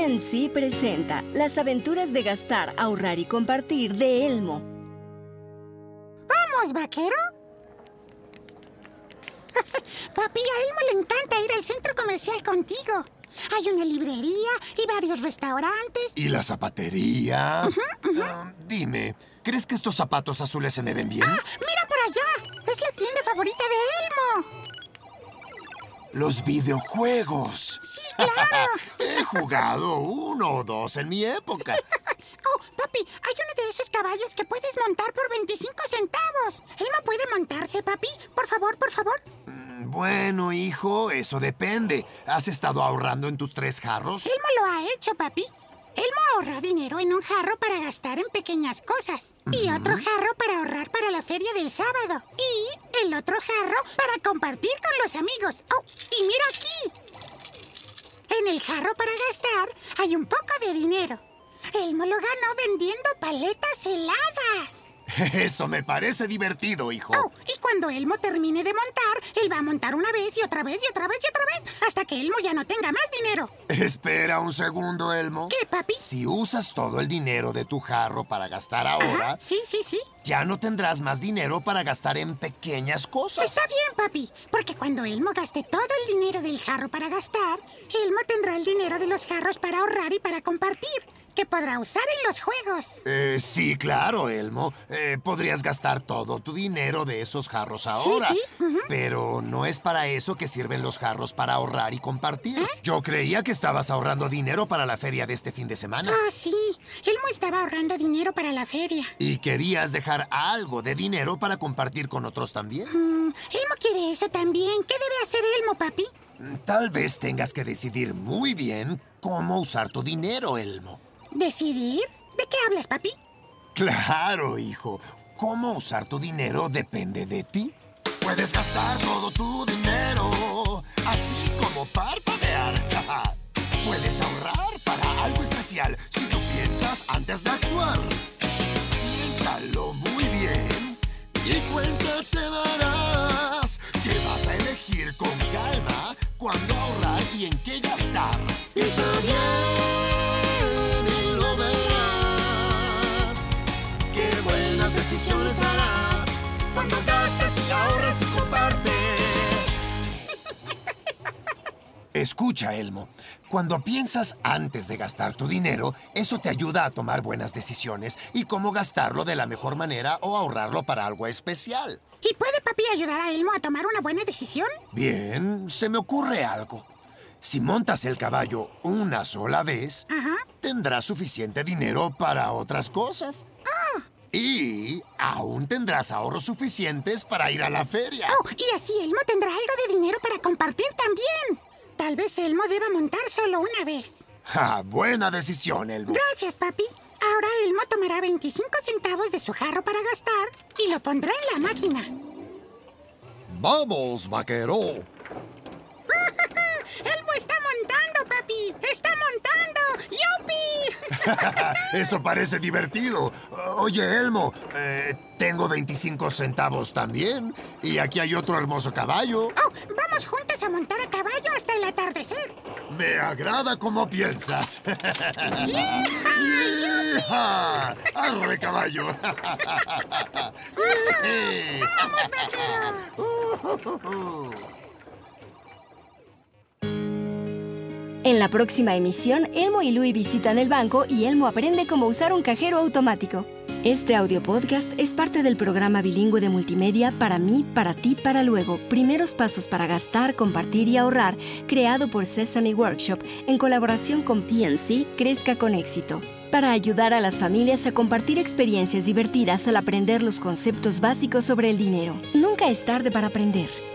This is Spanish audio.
PNC presenta Las aventuras de gastar, ahorrar y compartir de Elmo. ¿Vamos, vaquero? Papi, a Elmo le encanta ir al centro comercial contigo. Hay una librería y varios restaurantes. ¿Y la zapatería? Dime, ¿crees que estos zapatos azules se me ven bien? ¡Mira por allá! ¡Es la tienda favorita de Elmo! ¡Los videojuegos! ¡Sí, claro! He jugado 1 o 2 en mi época. Oh, papi, hay uno de esos caballos que puedes montar por 25 centavos. ¿Elmo puede montarse, papi? Por favor, por favor. Bueno, hijo, eso depende. ¿Has estado ahorrando en tus 3 jarros? Elmo lo ha hecho, papi. Elmo ahorró dinero en un jarro para gastar en pequeñas cosas. Y otro jarro para ahorrar para la feria del sábado. Y el otro jarro para compartir con los amigos. Oh, y mira aquí. En el jarro para gastar hay un poco de dinero. Elmo lo ganó vendiendo paletas heladas. Eso me parece divertido, hijo. Oh, y cuando Elmo termine de montar, él va a montar una vez y otra vez y otra vez y otra vez hasta que Elmo ya no tenga más dinero. Espera un segundo, Elmo. ¿Qué, papi? Si usas todo el dinero de tu jarro para gastar ahora... Sí. Ya no tendrás más dinero para gastar en pequeñas cosas. Está bien, papi, porque cuando Elmo gaste todo el dinero del jarro para gastar, Elmo tendrá el dinero de los jarros para ahorrar y para compartir, que podrá usar en los juegos. Sí, claro, Elmo. Podrías gastar todo tu dinero de esos jarros ahora. Sí. Pero no es para eso que sirven los jarros, para ahorrar y compartir. Yo creía que estabas ahorrando dinero para la feria de este fin de semana. Sí. Elmo estaba ahorrando dinero para la feria. Y querías dejar algo de dinero para compartir con otros también. Elmo quiere eso también. ¿Qué debe hacer Elmo, papi? Tal vez tengas que decidir muy bien cómo usar tu dinero, Elmo. ¿Decidir? ¿De qué hablas, papi? Claro, hijo. Cómo usar tu dinero depende de ti. Puedes gastar todo tu dinero, así como parpadear. Puedes ahorrar para algo especial si lo piensas antes de actuar. Piénsalo muy bien y cuenta te darás que vas a elegir con calma cuándo ahorrar y en qué gastar. Piensa bien y lo verás. Qué buenas decisiones harás cuando gastas y ahorras y compartes. Escucha, Elmo. Cuando piensas antes de gastar tu dinero, eso te ayuda a tomar buenas decisiones y cómo gastarlo de la mejor manera o ahorrarlo para algo especial. ¿Y puede papi ayudar a Elmo a tomar una buena decisión? Bien, se me ocurre algo. Si montas el caballo una sola vez, tendrás suficiente dinero para otras cosas. Y aún tendrás ahorros suficientes para ir a la feria. Oh, y así Elmo tendrá algo de dinero para compartir también. Tal vez Elmo deba montar solo una vez. Buena decisión, Elmo. Gracias, papi. Ahora Elmo tomará 25 centavos de su jarro para gastar y lo pondrá en la máquina. ¡Vamos, vaquero! ¡Elmo está montando, papi! ¡Está montando! ¡Yupi! Eso parece divertido. Oye, Elmo, tengo 25 centavos también. Y aquí hay otro hermoso caballo. Oh, vamos juntos a montar a caballo hasta el atardecer. Me agrada cómo piensas. ¡Yeehaw! ¡Arre, caballo! ¡Vamos, vaquero! En la próxima emisión, Elmo y Louie visitan el banco y Elmo aprende cómo usar un cajero automático. Este audio podcast es parte del programa bilingüe de multimedia Para mí, para ti, para luego. Primeros pasos para gastar, compartir y ahorrar, creado por Sesame Workshop en colaboración con PNC Crezca con Éxito, para ayudar a las familias a compartir experiencias divertidas al aprender los conceptos básicos sobre el dinero. Nunca es tarde para aprender.